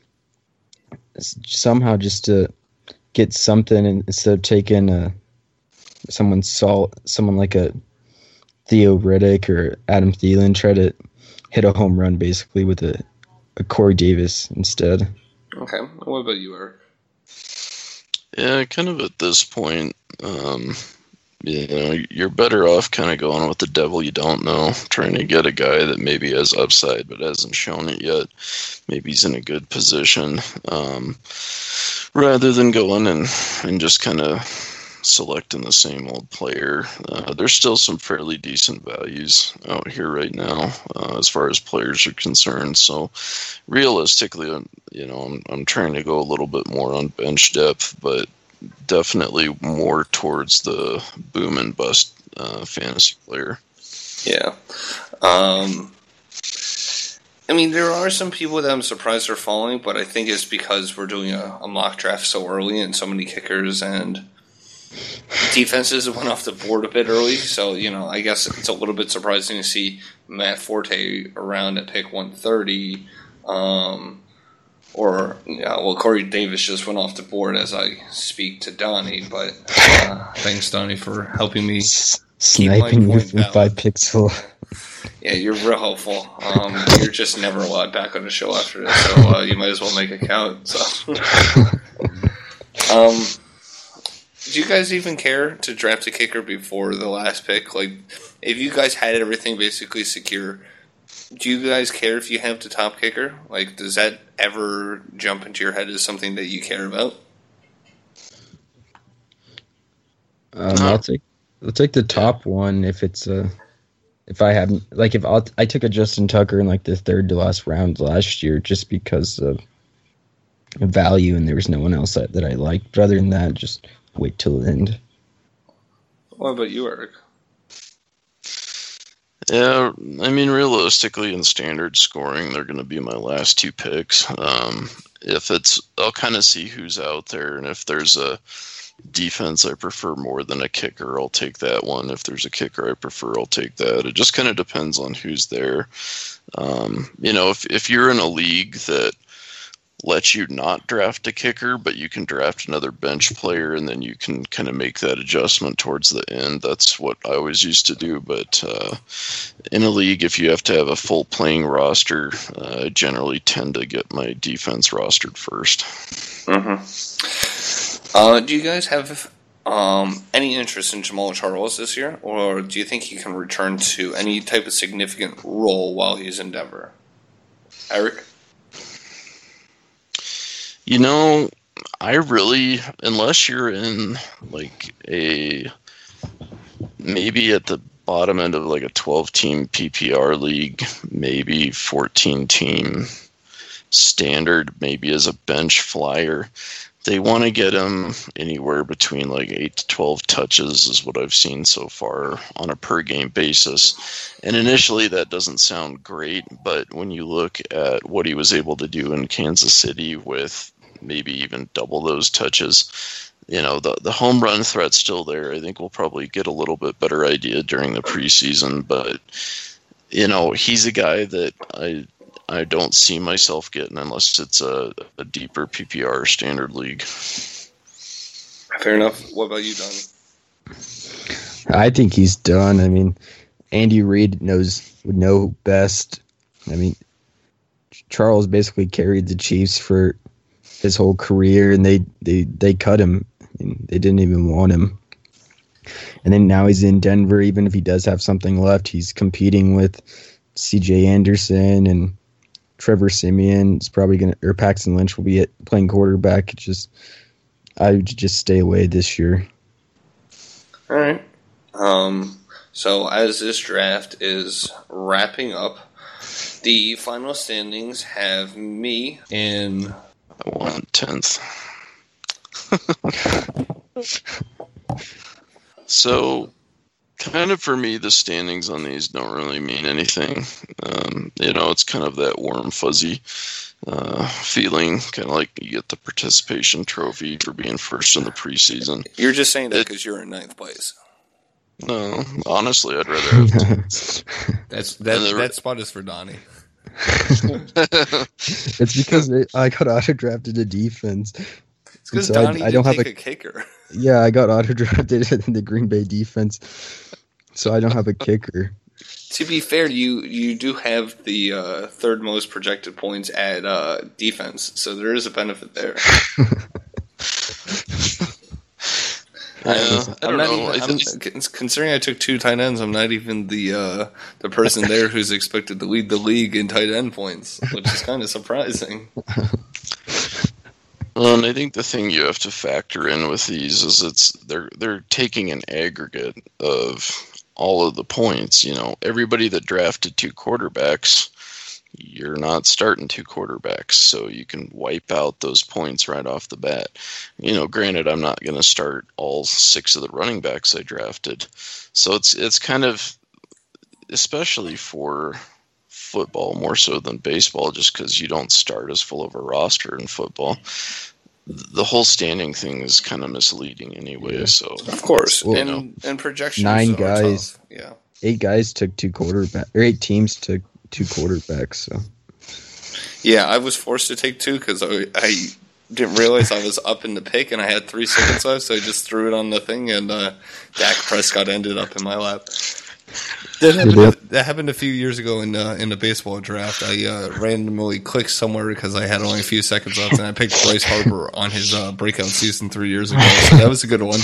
Somehow just to get something instead of taking a, someone sol- someone like a Theo Riddick or Adam Thielen. Try to hit a home run basically with a, a Corey Davis instead. Okay. What about you, Eric? Yeah, kind of at this point, um, you know, you're better off kind of going with the devil you don't know, trying to get a guy that maybe has upside but hasn't shown it yet. Maybe he's in a good position, um, rather than going and, and just kind of selecting the same old player. Uh, there's still some fairly decent values out here right now uh, as far as players are concerned. So realistically, you know, I'm, I'm trying to go a little bit more on bench depth, but definitely more towards the boom and bust uh, fantasy player. Yeah. Um, I mean, there are some people that I'm surprised are falling, but I think it's because we're doing a, a mock draft so early and so many kickers and defenses went off the board a bit early, so you know I guess it's a little bit surprising to see Matt Forte around at pick one thirty, um, or yeah, well Corey Davis just went off the board as I speak to Donnie, but uh, thanks Donnie for helping me sniping you from five pixel. Yeah, you're real helpful. Um, you're just never allowed back on the show after this, so uh, you might as well make a count. So. um. Do you guys even care to draft a kicker before the last pick? Like, if you guys had everything basically secure, do you guys care if you have the top kicker? Like, does that ever jump into your head as something that you care about? Um, I'll take I'll take the top one if it's a if I haven't like if I'll, I took a Justin Tucker in like the third to last round last year just because of value and there was no one else that, that I liked. But other than that, just wait till the end. What about you, Eric? Yeah, I mean, realistically, in standard scoring, they're going to be my last two picks. Um, if it's, I'll kind of see who's out there, and if there's a defense I prefer more than a kicker, I'll take that one. If there's a kicker I prefer, I'll take that. It just kind of depends on who's there. Um, you know, if if you're in a league that lets you not draft a kicker, but you can draft another bench player, and then you can kind of make that adjustment towards the end. That's what I always used to do. But uh, in a league, if you have to have a full playing roster, uh, I generally tend to get my defense rostered first. Mm-hmm. Uh, do you guys have um, any interest in Jamal Charles this year, or do you think he can return to any type of significant role while he's in Denver? Eric? You know, I really, unless you're in like a, maybe at the bottom end of like a twelve-team P P R league, maybe fourteen-team standard, maybe as a bench flyer, they want to get him anywhere between like eight to twelve touches is what I've seen so far on a per game basis. And initially that doesn't sound great, but when you look at what he was able to do in Kansas City with maybe even double those touches, you know, the the home run threat's still there. I think we'll probably get a little bit better idea during the preseason, but you know, he's a guy that I I don't see myself getting unless it's a, a deeper P P R standard league. Fair enough. What about you, Donnie? I think he's done. I mean, Andy Reid knows would know best. I mean, Charles basically carried the Chiefs for his whole career, and they, they, they cut him. I mean, they didn't even want him. And then now he's in Denver. Even if he does have something left, he's competing with C J Anderson and Trevor Siemian. It's probably gonna, or Paxton Lynch will be at playing quarterback. It's just, I would just stay away this year. All right. Um. So as this draft is wrapping up, the final standings have me in. I want tenth. So, kind of for me, the standings on these don't really mean anything. Um, you know, it's kind of that warm, fuzzy uh, feeling, kind of like you get the participation trophy for being first in the preseason. You're just saying that because you're in ninth place. No, honestly, I'd rather have tenth. That's that. That spot is for Donnie. It's because it, I got auto drafted a defense. It's because so Donnie I, I don't didn't have take a, a kicker. Yeah, I got auto drafted in the Green Bay defense, so I don't have a kicker. To be fair, you you do have the uh, third most projected points at uh, defense, so there is a benefit there. Yeah, I don't I'm not know. even, I'm, considering I took two tight ends, I'm not even the uh, the person there who's expected to lead the league in tight end points, which is kind of surprising. Well, and I think the thing you have to factor in with these is it's they're they're taking an aggregate of all of the points. You know, everybody that drafted two quarterbacks, you're not starting two quarterbacks, so you can wipe out those points right off the bat. You know, granted, I'm not going to start all six of the running backs I drafted, so it's it's kind of, especially for football more so than baseball, just because you don't start as full of a roster in football. the whole standing thing is kind of misleading anyway. So of course, Well, and, know. and projections Nine are guys. tough. Yeah. Eight guys took two quarterback, or eight teams took two quarterbacks. So Yeah, I was forced to take two because I, I didn't realize I was up in the pick and I had three seconds left, so I just threw it on the thing, and uh, Dak Prescott ended up in my lap. That happened, that happened a few years ago in uh, in the baseball draft. I uh, randomly clicked somewhere because I had only a few seconds left, and I picked Bryce Harper on his uh, breakout season three years ago. So that was a good one.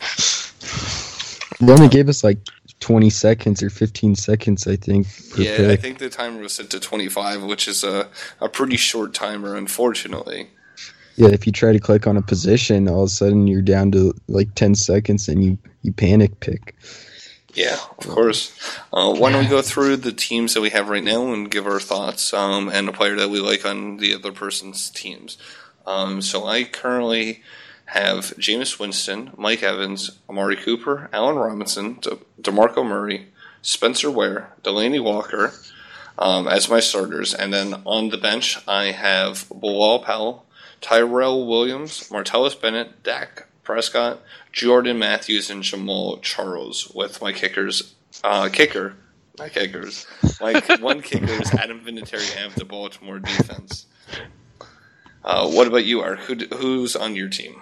they only gave us like twenty seconds or fifteen seconds, I think. Per Yeah, pick. I think the timer was set to twenty-five, which is a, a pretty short timer, unfortunately. Yeah, if you try to click on a position, all of a sudden you're down to like ten seconds, and you you panic pick. Yeah, of course. Uh, why don't we go through the teams that we have right now and give our thoughts um, and a player that we like on the other person's teams. Um, so I currently have Jameis Winston, Mike Evans, Amari Cooper, Allen Robinson, De- DeMarco Murray, Spencer Ware, Delaney Walker um, as my starters. And then on the bench, I have Bilal Powell, Tyrell Williams, Martellus Bennett, Dak Prescott, Jordan Matthews, and Jamal Charles with my kickers. Uh, kicker, my kickers. My one kicker is Adam Vinatieri of the Baltimore defense. Uh, what about you, Art? Who, who's on your team?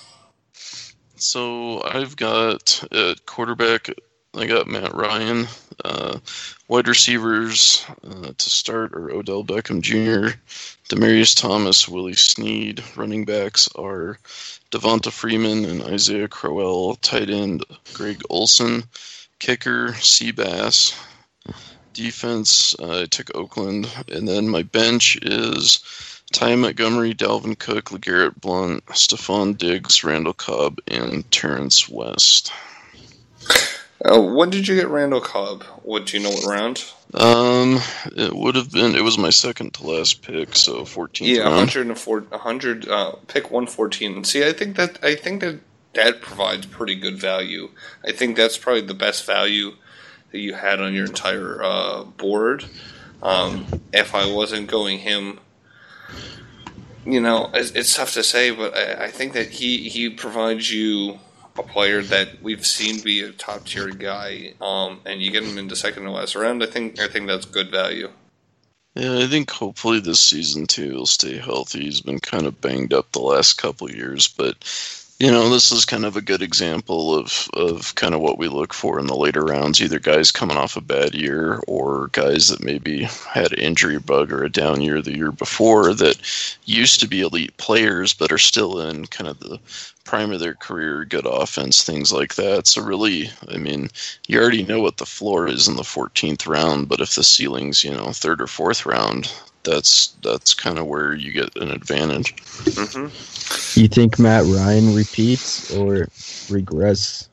So I've got at quarterback, I got Matt Ryan. Uh, wide receivers uh, to start are Odell Beckham Junior, Demaryius Thomas, Willie Snead. Running backs are Devonta Freeman and Isaiah Crowell. Tight end Greg Olson. Kicker Seabass. Defense uh, I took Oakland, and then my bench is Ty Montgomery, Dalvin Cook, LeGarrette Blount, Stephon Diggs, Randall Cobb, and Terrence West. Uh, when did you get Randall Cobb? What do you know? What round? Um, it would have been. It was my second to last pick, so fourteenth Yeah, round. one hundred four, one hundred. Uh, pick one fourteen. See, I think that I think that that provides pretty good value. I think that's probably the best value that you had on your entire uh, board. Um, if I wasn't going him, you know, it's, it's tough to say, but I, I think that he he provides you a player that we've seen be a top tier guy, um, and you get him into second to last round. I think I think that's good value. Yeah, I think hopefully this season too he'll stay healthy. He's been kind of banged up the last couple of years, but you know, this is kind of a good example of, of kind of what we look for in the later rounds, either guys coming off a bad year or guys that maybe had an injury bug or a down year the year before that used to be elite players but are still in kind of the prime of their career, good offense, things like that. So really, I mean, you already know what the floor is in the fourteenth round, but if the ceiling's, you know, third or fourth round, that's that's kind of where you get an advantage. Mm-hmm. You think Matt Ryan repeats or regress?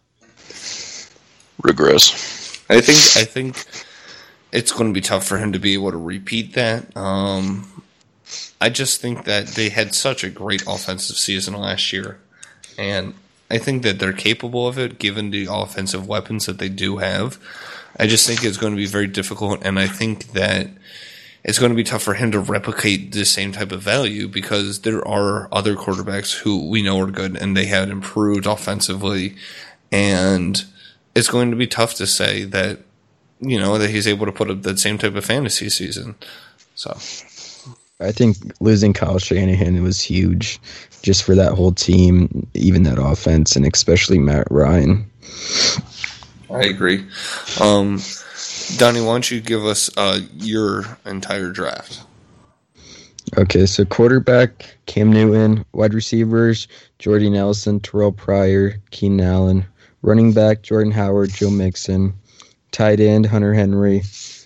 Regress. I think I think it's going to be tough for him to be able to repeat that. Um, I just think that they had such a great offensive season last year, and I think that they're capable of it given the offensive weapons that they do have. I just think it's going to be very difficult, and I think that it's going to be tough for him to replicate the same type of value because there are other quarterbacks who we know are good and they have improved offensively, and it's going to be tough to say that, you know, that he's able to put up that same type of fantasy season. So I think losing Kyle Shanahan was huge just for that whole team, even that offense, and especially Matt Ryan. I agree. Um, Donnie, why don't you give us uh, your entire draft? Okay, so quarterback, Cam Newton. Wide receivers, Jordy Nelson, Terrell Pryor, Keenan Allen. Running back, Jordan Howard, Joe Mixon. Tight end, Hunter Henry.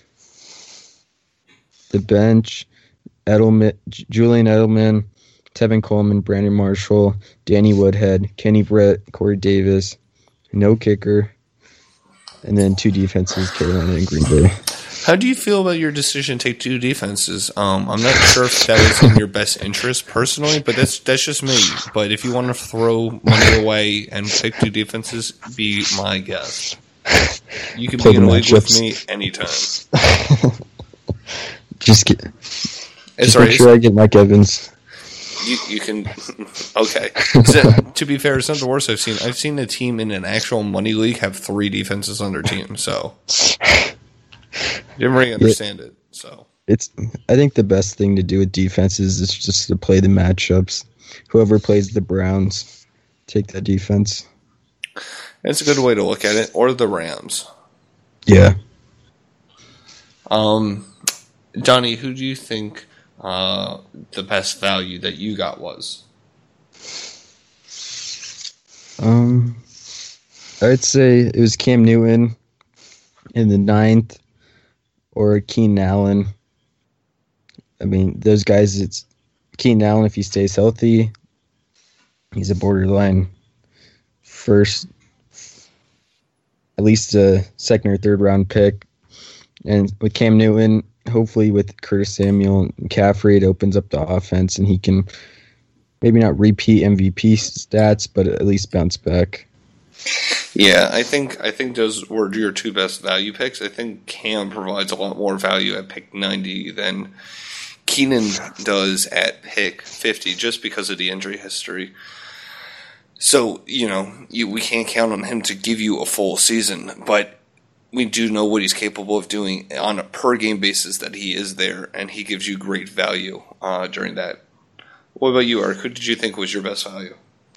The bench, Edelman, Julian Edelman, Tevin Coleman, Brandon Marshall, Danny Woodhead, Kenny Brett, Corey Davis. No kicker. And then two defenses, Carolina and Green Bay. How do you feel about your decision to take two defenses? Um, I'm not sure if that was in your best interest personally, but that's that's just me. But if you want to throw money away and pick two defenses, be my guest. You can Play be in a the league with matchups. me anytime. Just get, It's just all make right. sure I get Mike Evans. you, you can. Okay. So, to be fair, it's not the worst I've seen. I've seen a team in an actual money league have three defenses on their team. So you didn't really understand it. So it's. I think the best thing to do with defenses is just to play the matchups. Whoever plays the Browns, take that defense. It's a good way to look at it. Or the Rams. Yeah. Um, Johnny, who do you think uh, the best value that you got was? Um, I'd say it was Cam Newton in the ninth or Keenan Allen. I mean, those guys, it's Keenan Allen, if he stays healthy, he's a borderline first, at least a second or third round pick. And with Cam Newton, hopefully with Curtis Samuel and McCaffrey, it opens up the offense and he can maybe not repeat M V P stats, but at least bounce back. Yeah, I think I think those were your two best value picks. I think Cam provides a lot more value at pick ninety than Keenan does at pick fifty, just because of the injury history. So, you know, you, we can't count on him to give you a full season, but we do know what he's capable of doing on a per-game basis, that he is there, and he gives you great value uh, during that. What about you, Eric? Who did you think was your best value?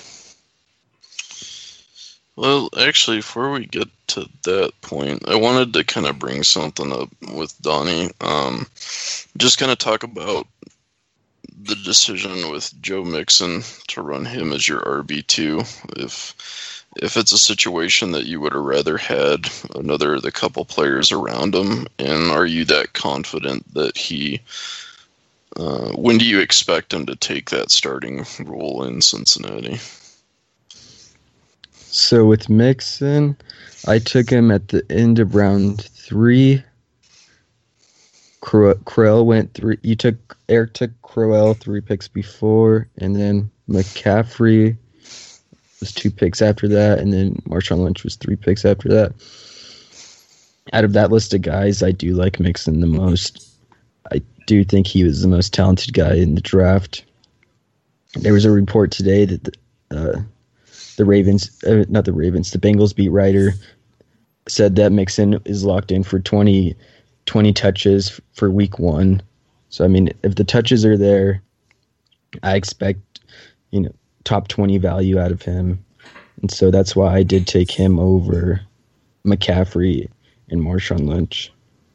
Well, actually, before we get to that point, I wanted to kind of bring something up with Donnie. Um, just kind of talk about the decision with Joe Mixon to run him as your R B two. If if it's a situation that you would have rather had another the couple players around him, and are you that confident that he? Uh, when do you expect him to take that starting role in Cincinnati? So with Mixon, I took him at the end of round three. Cro- Crowell went three. You took Eric took Crowell three picks before, and then McCaffrey was two picks after that, and then Marshawn Lynch was three picks after that. Out of that list of guys, I do like Mixon the most. I do think he was the most talented guy in the draft. There was a report today that the, uh, the Ravens, uh, not the Ravens, the Bengals beat writer said that Mixon is locked in for twenty, twenty touches for week one. So, I mean, if the touches are there, I expect, you know, top twenty value out of him. And so that's why I did take him over McCaffrey and Marshawn Lynch.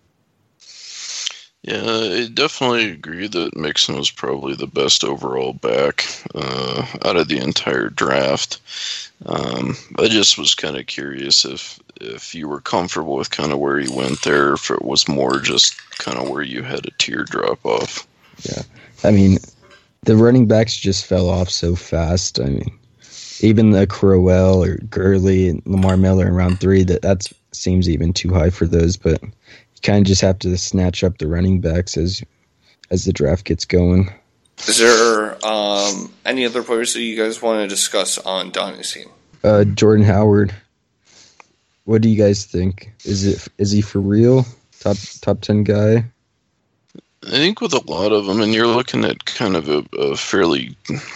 Yeah, I definitely agree that Mixon was probably the best overall back uh, out of the entire draft. Um, I just was kind of curious if if you were comfortable with kind of where he went there, if it was more just kind of where you had a tier drop off. Yeah, I mean, the running backs just fell off so fast. I mean, even the Crowell or Gurley and Lamar Miller in round three, that that seems even too high for those, but you kind of just have to snatch up the running backs as as the draft gets going. Is there um, any other players that you guys want to discuss on Donnie's team? Uh, Jordan Howard. What do you guys think? Is it is he for real? Top top ten guy? I think with a lot of them, and you're looking at kind of a, a fairly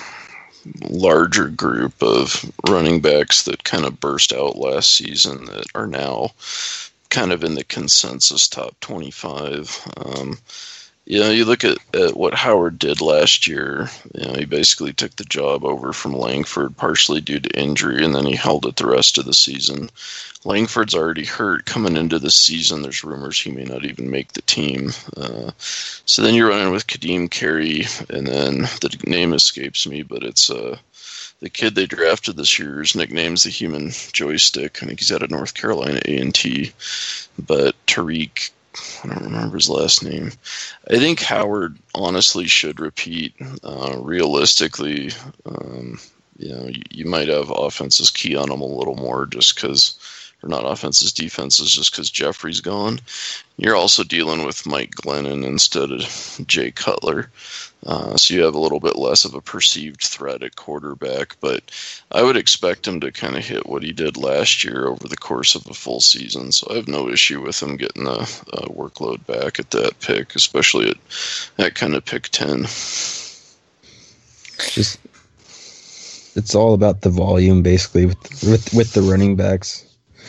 larger group of running backs that kind of burst out last season that are now kind of in the consensus top twenty-five. Um, you know, you look at, at what Howard did last year. You know, he basically took the job over from Langford, partially due to injury, and then he held it the rest of the season. Langford's already hurt coming into the season. There's rumors he may not even make the team. Uh, so then you're running with Kadeem Carey, and then the name escapes me, but it's uh, the kid they drafted this year. His nickname's the Human Joystick. I think he's out of North Carolina A and T. But Tariq, I don't remember his last name. I think Howard honestly should repeat. Uh, realistically, um, you know, you, you might have offenses key on him a little more just because, or not offenses, defenses, just because Jeffrey's gone. You're also dealing with Mike Glennon instead of Jay Cutler. Uh, so you have a little bit less of a perceived threat at quarterback, but I would expect him to kind of hit what he did last year over the course of a full season. So I have no issue with him getting a, a workload back at that pick, especially at, at kind of pick ten. Just it's all about the volume, basically, with with with the running backs.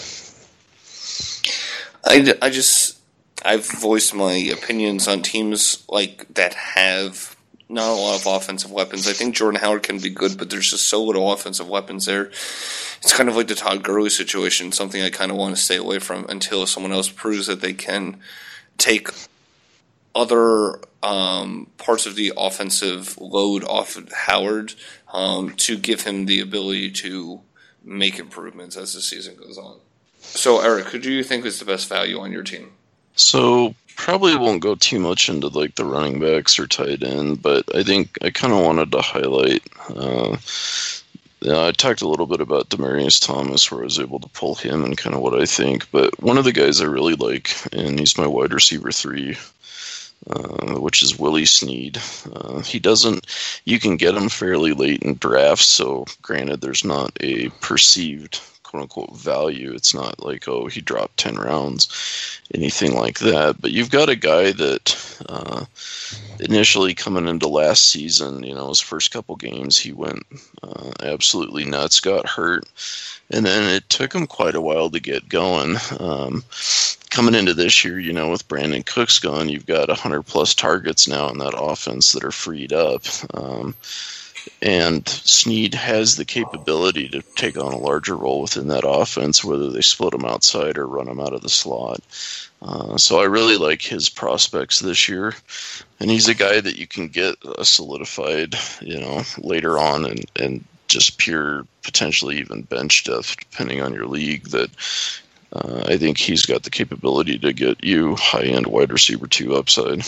I, I just I've voiced my opinions on teams like that have not a lot of offensive weapons. I think Jordan Howard can be good, but there's just so little offensive weapons there. It's kind of like the Todd Gurley situation, something I kind of want to stay away from until someone else proves that they can take other um, parts of the offensive load off of Howard um, to give him the ability to make improvements as the season goes on. So, Eric, who do you think is the best value on your team? So probably won't go too much into like the running backs or tight end, but I think I kind of wanted to highlight. Uh, yeah, I talked a little bit about Demaryius Thomas, where I was able to pull him and kind of what I think. But one of the guys I really like, and he's my wide receiver three, uh, which is Willie Snead. Uh, he doesn't. You can get him fairly late in drafts, so granted, there's not a perceived quote-unquote value. It's not like, oh, he dropped ten rounds, anything like that. But you've got a guy that uh, initially coming into last season, you know, his first couple games, he went uh, absolutely nuts, got hurt, and then it took him quite a while to get going. Um, coming into this year, you know, with Brandon Cooks gone, you've got one hundred plus targets now in that offense that are freed up. Um, And Snead has the capability to take on a larger role within that offense, whether they split him outside or run him out of the slot. Uh, so I really like his prospects this year. And he's a guy that you can get uh, solidified, you know, later on and, and just pure, potentially even bench depth, depending on your league, that uh, I think he's got the capability to get you high-end wide receiver two upside.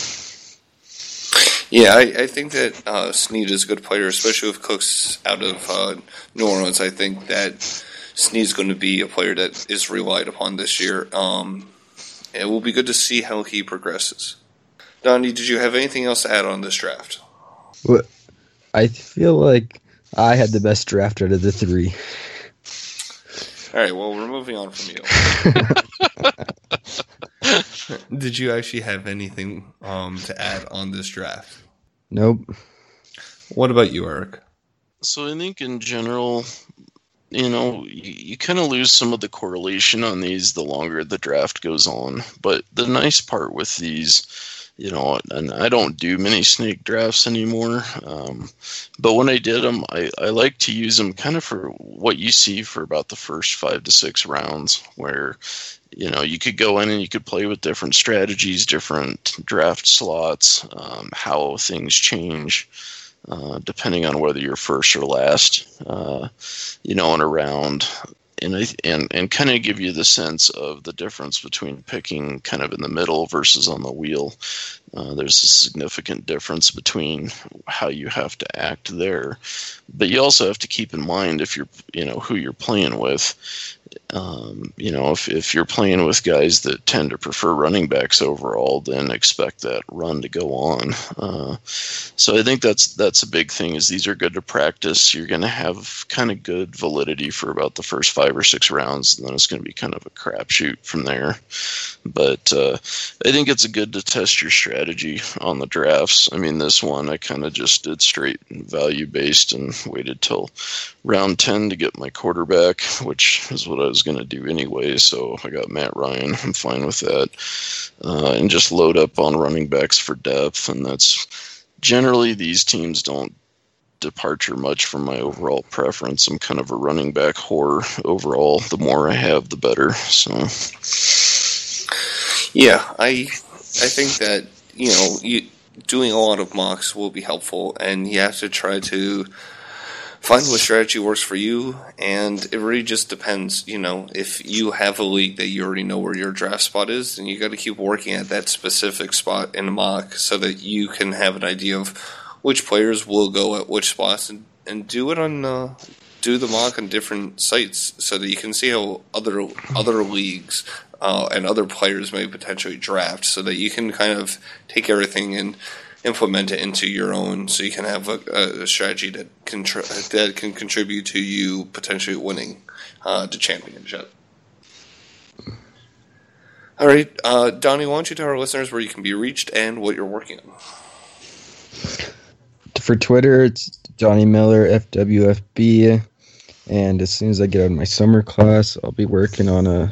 Yeah, I, I think that uh, Snead is a good player, especially with Cooks out of uh, New Orleans. I think that Snead's going to be a player that is relied upon this year. Um, it will be good to see how he progresses. Donnie, did you have anything else to add on this draft? Well, I feel like I had the best draft out of the three. All right, well, we're moving on from you. Did you actually have anything um, to add on this draft? Nope. What about you, Eric? So I think in general, you know, you, you kind of lose some of the correlation on these the longer the draft goes on. But the nice part with these, you know, and I don't do many snake drafts anymore, um, but when I did them, I, I like to use them kind of for what you see for about the first five to six rounds, where, you know, you could go in and you could play with different strategies, different draft slots, um, how things change, uh, depending on whether you're first or last, uh, you know, in a round. And, I, and and kind of give you the sense of the difference between picking kind of in the middle versus on the wheel. Uh, there's a significant difference between how you have to act there. But you also have to keep in mind if you're, you know, who you're playing with. Um, you know, if, if you're playing with guys that tend to prefer running backs overall, then expect that run to go on. Uh, so I think that's that's a big thing, is these are good to practice. You're going to have kind of good validity for about the first five or six rounds, and then it's going to be kind of a crapshoot from there. But uh, I think it's good to test your strategy on the drafts. I mean, this one I kind of just did straight value-based and waited till round ten to get my quarterback, which is what I was going to do anyway. So I got Matt Ryan. I'm fine with that. Uh, and just load up on running backs for depth. And that's generally, these teams don't departure much from my overall preference. I'm kind of a running back whore overall. The more I have, the better. So, yeah, I I think that, you know, you, doing a lot of mocks will be helpful, and you have to try to find what strategy works for you, and it really just depends. You know, if you have a league that you already know where your draft spot is, then you got to keep working at that specific spot in a mock so that you can have an idea of which players will go at which spots, and, and do it on uh, do the mock on different sites so that you can see how other other leagues uh, and other players may potentially draft, so that you can kind of take everything and implement it into your own, so you can have a, a strategy that can tr- that can contribute to you potentially winning uh, the championship. All right, uh, Donnie, why don't you tell our listeners where you can be reached and what you're working on? To for Twitter, it's Johnny Miller F W F B, and as soon as I get out of my summer class, I'll be working on a.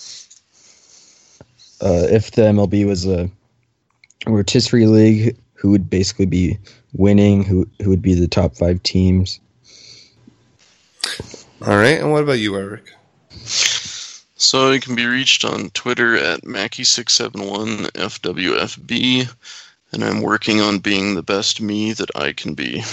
Uh, if the M L B was a rotisserie league, who would basically be winning? Who who would be the top five teams? All right, and what about you, Eric? So you can be reached on Twitter at Mackie six seven one F W F B, and I'm working on being the best me that I can be.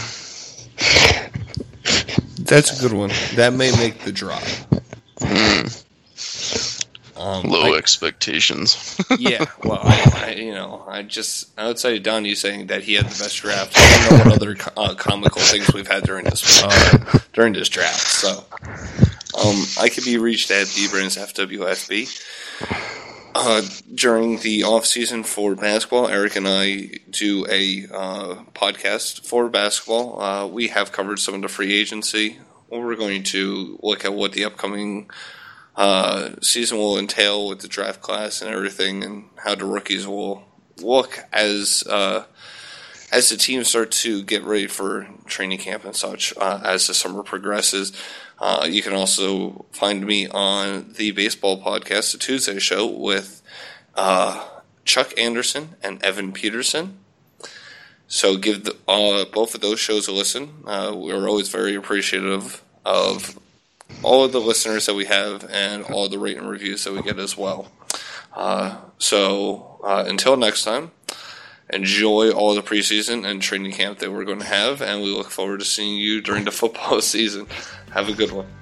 That's a good one. That may make the drop. Mm. Um, Low I, expectations. yeah, well, I, I, you know, I just outside of Don, you saying that he had the best draft. I don't know what other uh, comical things we've had during this uh, during this draft. So, um, I could be reached at B-Brands F W F B. Uh, during the off season for basketball, Eric and I do a uh, podcast for basketball. Uh, we have covered some of the free agency. We're going to look at what the upcoming Uh, season will entail with the draft class and everything, and how the rookies will look as uh, as the teams start to get ready for training camp and such uh, as the summer progresses. Uh, you can also find me on the baseball podcast, the Tuesday show, with uh, Chuck Anderson and Evan Peterson. So give the, uh, both of those shows a listen. Uh, we're always very appreciative of all of the listeners that we have and all the rate and reviews that we get as well. Uh, so uh, until next time, enjoy all the preseason and training camp that we're going to have, and we look forward to seeing you during the football season. Have a good one.